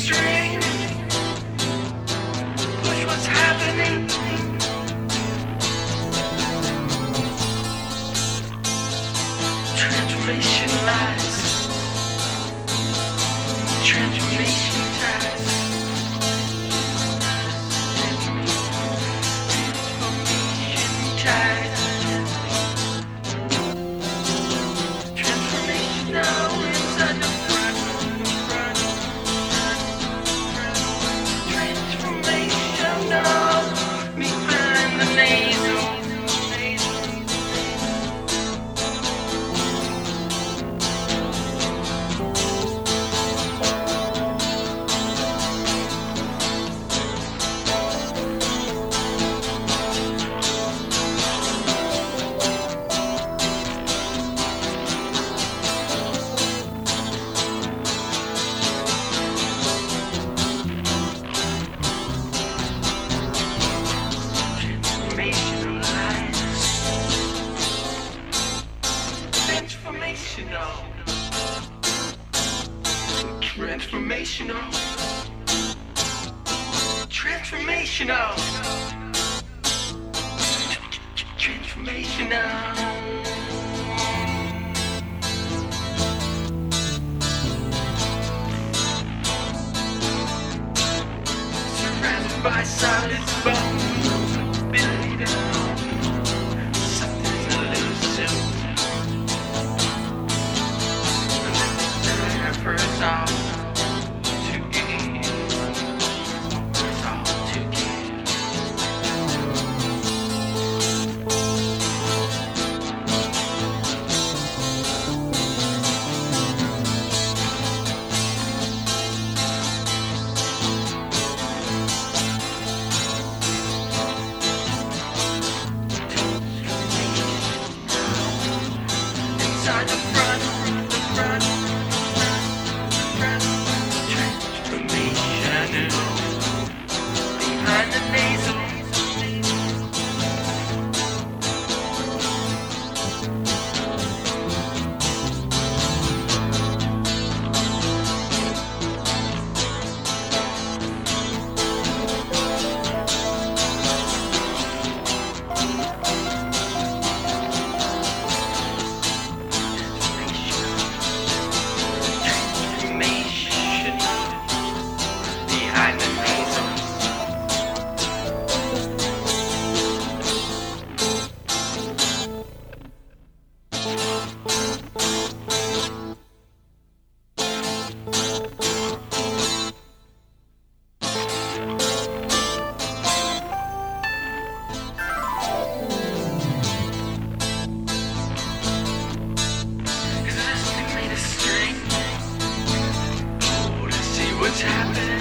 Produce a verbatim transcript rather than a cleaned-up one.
string. Push what's happening. Transformation lies. Transformation ties. Transformation ties. Transformation now inside the front. Transformation now. Me behind the nasal. Transformational. Transformational. Transformational. Surrounded by solid bones, built down. Something's elusive. First off, to give. First off, to give. Inside the front, the front. Behind the nasal. Transformation behind the nasal. Is this thing made of string? Oh, to see what's happening.